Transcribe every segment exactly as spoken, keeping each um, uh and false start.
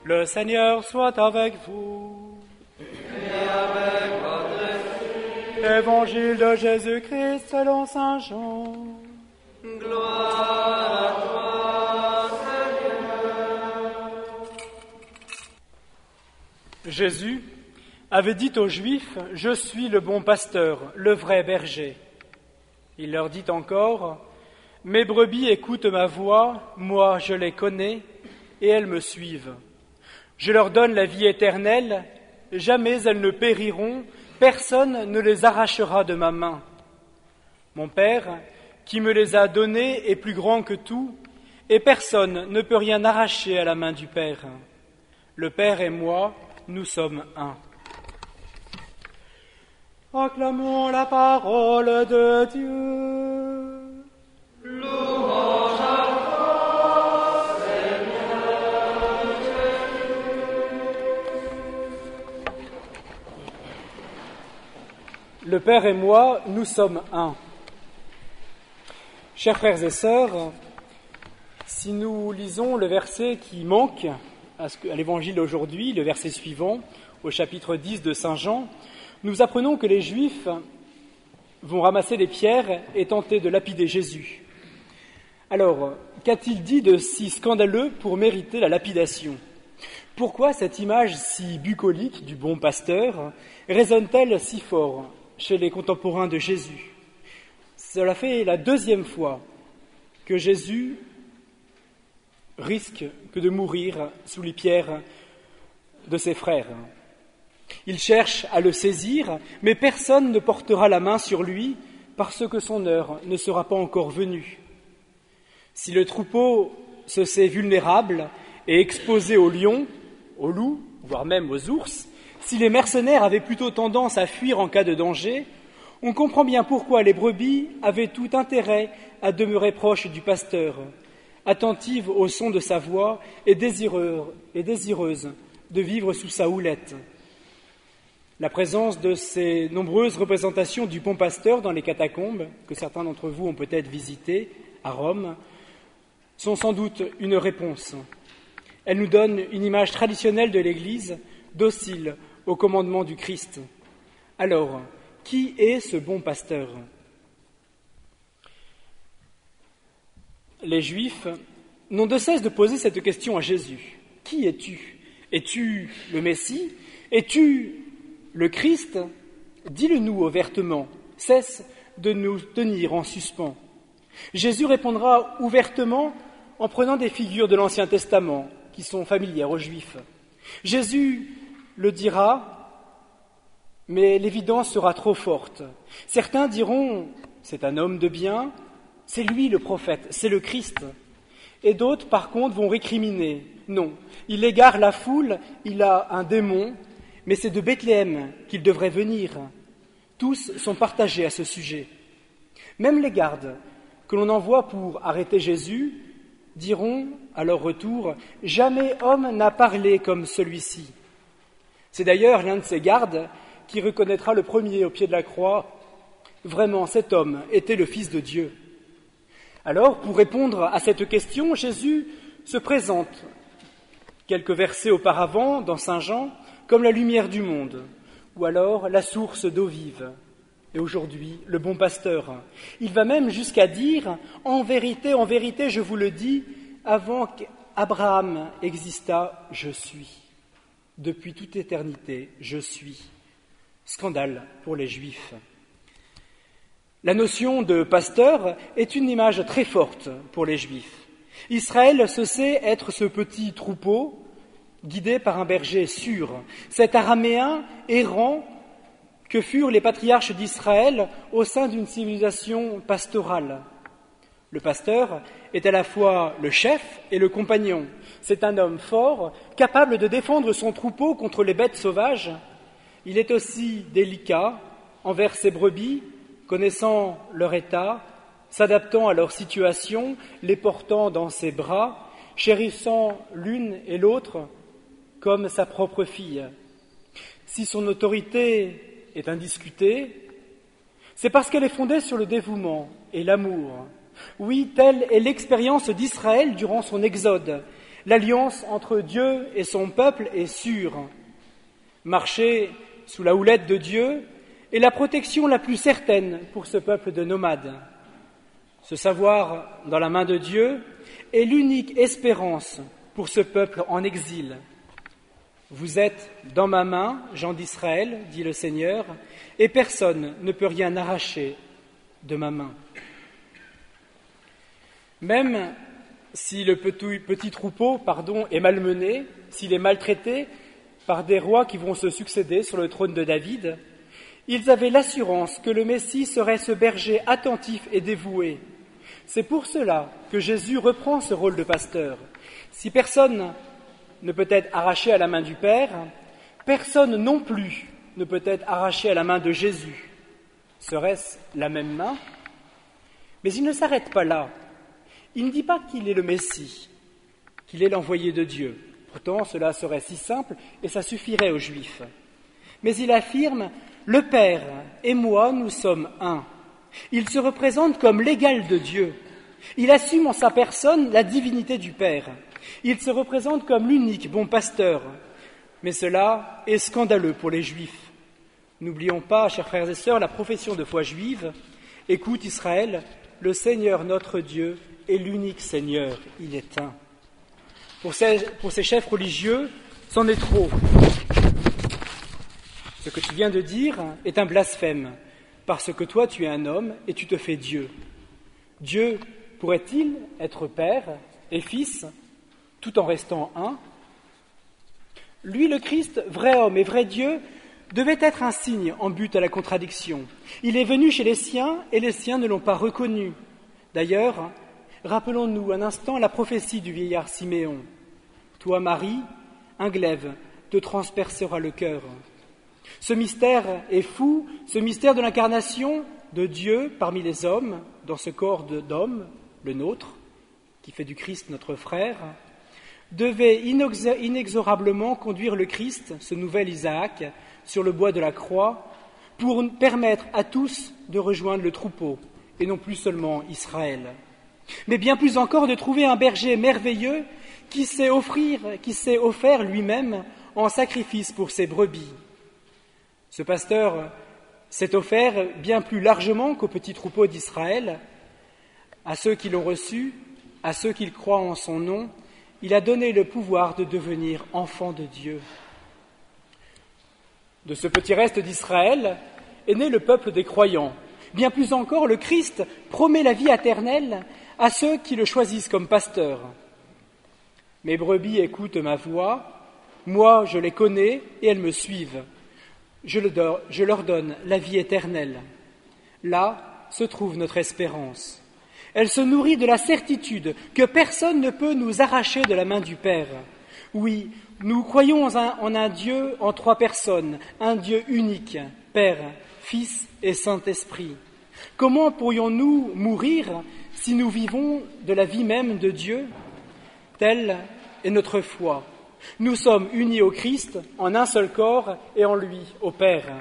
Le Seigneur soit avec vous. Et avec votre esprit. Évangile de Jésus-Christ selon saint Jean. Gloire à toi, Seigneur. Jésus avait dit aux Juifs, « Je suis le bon pasteur, le vrai berger. » Il leur dit encore, « Mes brebis écoutent ma voix, moi je les connais, et elles me suivent. Je leur donne la vie éternelle, jamais elles ne périront, personne ne les arrachera de ma main. Mon Père, qui me les a donnés, est plus grand que tout, et personne ne peut rien arracher à la main du Père. Le Père et moi, nous sommes un. » Acclamons la parole de Dieu. Louange à toi, Seigneur Jésus. Le Père et moi, nous sommes un. Chers frères et sœurs, si nous lisons le verset qui manque à l'évangile d'aujourd'hui, le verset suivant, au chapitre dix de saint Jean, nous apprenons que les Juifs vont ramasser des pierres et tenter de lapider Jésus. Alors, qu'a-t-il dit de si scandaleux pour mériter la lapidation ? Pourquoi cette image si bucolique du bon pasteur résonne-t-elle si fort chez les contemporains de Jésus ? Cela fait la deuxième fois que Jésus risque que de mourir sous les pierres de ses frères. Il cherche à le saisir, mais personne ne portera la main sur lui parce que son heure ne sera pas encore venue. Si le troupeau se sait vulnérable et exposé aux lions, aux loups, voire même aux ours, si les mercenaires avaient plutôt tendance à fuir en cas de danger, on comprend bien pourquoi les brebis avaient tout intérêt à demeurer proches du pasteur, attentives au son de sa voix et désireuses, et désireuses de vivre sous sa houlette. La présence de ces nombreuses représentations du bon pasteur dans les catacombes, que certains d'entre vous ont peut-être visitées à Rome, sont sans doute une réponse. Elles nous donnent une image traditionnelle de l'Église, docile au commandement du Christ. Alors, qui est ce bon pasteur ? Les Juifs n'ont de cesse de poser cette question à Jésus. Qui es-tu ? Es-tu le Messie ? Es-tu le Christ ? Dis-le-nous ouvertement. Cesse de nous tenir en suspens. Jésus répondra ouvertement en prenant des figures de l'Ancien Testament qui sont familières aux Juifs. Jésus le dira, mais l'évidence sera trop forte. Certains diront, c'est un homme de bien, c'est lui le prophète, c'est le Christ. Et d'autres, par contre, vont récriminer, non, il égare la foule, il a un démon, mais c'est de Bethléem qu'il devrait venir. Tous sont partagés à ce sujet. Même les gardes que l'on envoie pour arrêter Jésus diront à leur retour « Jamais homme n'a parlé comme celui-ci ». C'est d'ailleurs l'un de ces gardes qui reconnaîtra le premier au pied de la croix « Vraiment, cet homme était le Fils de Dieu ». Alors, pour répondre à cette question, Jésus se présente quelques versets auparavant dans saint Jean comme la lumière du monde, ou alors la source d'eau vive. Et aujourd'hui, le bon pasteur. Il va même jusqu'à dire, en vérité, en vérité, je vous le dis, avant qu'Abraham existât, je suis. Depuis toute éternité, je suis. Scandale pour les Juifs. La notion de pasteur est une image très forte pour les Juifs. Israël se sait être ce petit troupeau guidé par un berger sûr, cet araméen errant que furent les patriarches d'Israël au sein d'une civilisation pastorale. Le pasteur est à la fois le chef et le compagnon. C'est un homme fort, capable de défendre son troupeau contre les bêtes sauvages. Il est aussi délicat envers ses brebis, connaissant leur état, s'adaptant à leur situation, les portant dans ses bras, chérissant l'une et l'autre comme sa propre fille. Si son autorité est indiscutée, c'est parce qu'elle est fondée sur le dévouement et l'amour. Oui, telle est l'expérience d'Israël durant son exode. L'alliance entre Dieu et son peuple est sûre. Marcher sous la houlette de Dieu est la protection la plus certaine pour ce peuple de nomades. Se savoir dans la main de Dieu est l'unique espérance pour ce peuple en exil. Vous êtes dans ma main, gens d'Israël, dit le Seigneur, et personne ne peut rien arracher de ma main. Même si le petit, petit troupeau pardon, est malmené, s'il est maltraité par des rois qui vont se succéder sur le trône de David, ils avaient l'assurance que le Messie serait ce berger attentif et dévoué. C'est pour cela que Jésus reprend ce rôle de pasteur. Si personne ne peut être arraché à la main du Père, personne non plus ne peut être arraché à la main de Jésus. Serait-ce la même main? Mais il ne s'arrête pas là. Il ne dit pas qu'il est le Messie, qu'il est l'envoyé de Dieu. Pourtant, cela serait si simple et ça suffirait aux Juifs. Mais il affirme « Le Père et moi, nous sommes un ». Il se représente comme l'égal de Dieu. Il assume en sa personne la divinité du Père. Il se représente comme l'unique bon pasteur. Mais cela est scandaleux pour les Juifs. N'oublions pas, chers frères et sœurs, la profession de foi juive. Écoute Israël, le Seigneur notre Dieu est l'unique Seigneur, il est un. Pour ces, pour ces chefs religieux, c'en est trop. Ce que tu viens de dire est un blasphème, parce que toi tu es un homme et tu te fais Dieu. Dieu pourrait-il être Père et Fils, tout en restant un? Lui, le Christ, vrai homme et vrai Dieu, devait être un signe en but à la contradiction. Il est venu chez les siens et les siens ne l'ont pas reconnu. D'ailleurs, rappelons-nous un instant la prophétie du vieillard Siméon. Toi, Marie, un glaive te transpercera le cœur. Ce mystère est fou, ce mystère de l'incarnation de Dieu parmi les hommes, dans ce corps d'homme, le nôtre, qui fait du Christ notre frère, devait inexorablement conduire le Christ, ce nouvel Isaac, sur le bois de la croix, pour permettre à tous de rejoindre le troupeau, et non plus seulement Israël. Mais bien plus encore de trouver un berger merveilleux qui sait offrir, qui sait offert lui-même en sacrifice pour ses brebis. Ce pasteur s'est offert bien plus largement qu'au petit troupeau d'Israël, à ceux qui l'ont reçu, à ceux qui croient en son nom, il a donné le pouvoir de devenir enfant de Dieu. De ce petit reste d'Israël est né le peuple des croyants. Bien plus encore, le Christ promet la vie éternelle à ceux qui le choisissent comme pasteur. Mes brebis écoutent ma voix, moi je les connais et elles me suivent. Je leur donne la vie éternelle. Là se trouve notre espérance. Elle se nourrit de la certitude que personne ne peut nous arracher de la main du Père. Oui, nous croyons en un, en un Dieu en trois personnes, un Dieu unique, Père, Fils et Saint-Esprit. Comment pourrions-nous mourir si nous vivons de la vie même de Dieu? Telle est notre foi. Nous sommes unis au Christ, en un seul corps, et en lui, au Père,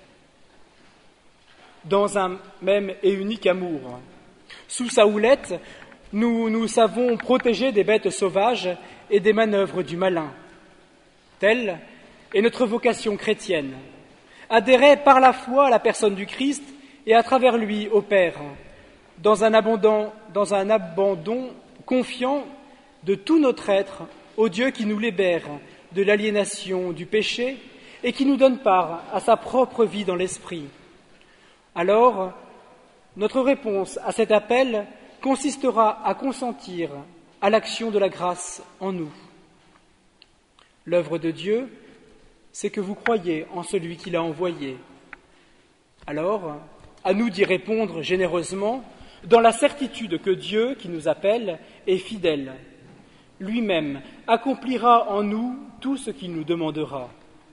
dans un même et unique amour. Sous sa houlette, nous nous savons protéger des bêtes sauvages et des manœuvres du malin. Telle est notre vocation chrétienne. Adhérer par la foi à la personne du Christ et à travers lui au Père, dans un abandon, dans un abandon confiant de tout notre être au Dieu qui nous libère de l'aliénation du péché et qui nous donne part à sa propre vie dans l'esprit. Alors, notre réponse à cet appel consistera à consentir à l'action de la grâce en nous. L'œuvre de Dieu, c'est que vous croyez en celui qui l'a envoyé. Alors, à nous d'y répondre généreusement, dans la certitude que Dieu, qui nous appelle, est fidèle. Lui-même accomplira en nous tout ce qu'il nous demandera.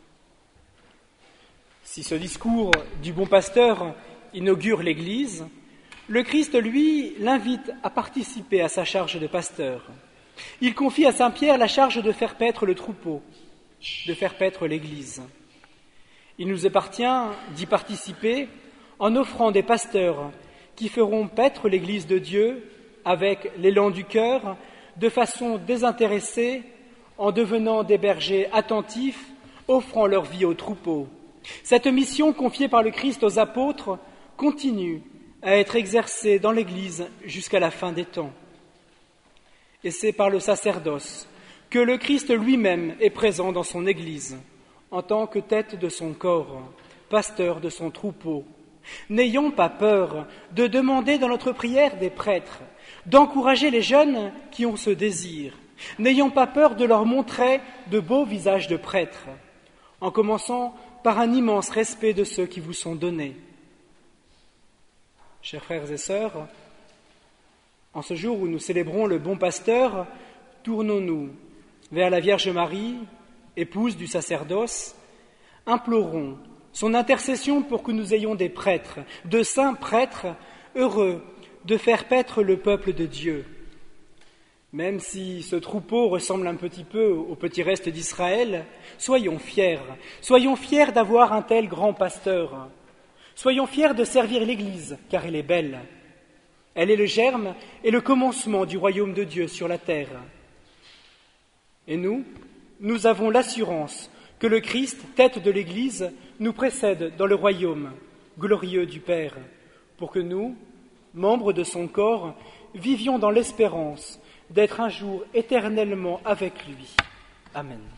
Si ce discours du bon pasteur inaugure l'Église, le Christ, lui, l'invite à participer à sa charge de pasteur. Il confie à Saint Pierre la charge de faire paître le troupeau, de faire paître l'Église. Il nous appartient d'y participer en offrant des pasteurs qui feront paître l'Église de Dieu avec l'élan du cœur, de façon désintéressée, en devenant des bergers attentifs, offrant leur vie aux troupeaux. Cette mission confiée par le Christ aux apôtres continue à être exercée dans l'Église jusqu'à la fin des temps. Et c'est par le sacerdoce que le Christ lui-même est présent dans son Église, en tant que tête de son corps, pasteur de son troupeau. N'ayons pas peur de demander dans notre prière des prêtres, d'encourager les jeunes qui ont ce désir. N'ayons pas peur de leur montrer de beaux visages de prêtres, en commençant par un immense respect de ceux qui vous sont donnés. Chers frères et sœurs, en ce jour où nous célébrons le bon pasteur, tournons-nous vers la Vierge Marie, épouse du sacerdoce, implorons son intercession pour que nous ayons des prêtres, de saints prêtres, heureux de faire paître le peuple de Dieu. Même si ce troupeau ressemble un petit peu au petit reste d'Israël, soyons fiers, soyons fiers d'avoir un tel grand pasteur. Soyons fiers de servir l'Église, car elle est belle. Elle est le germe et le commencement du royaume de Dieu sur la terre. Et nous, nous avons l'assurance que le Christ, tête de l'Église, nous précède dans le royaume glorieux du Père, pour que nous, membres de son corps, vivions dans l'espérance d'être un jour éternellement avec lui. Amen.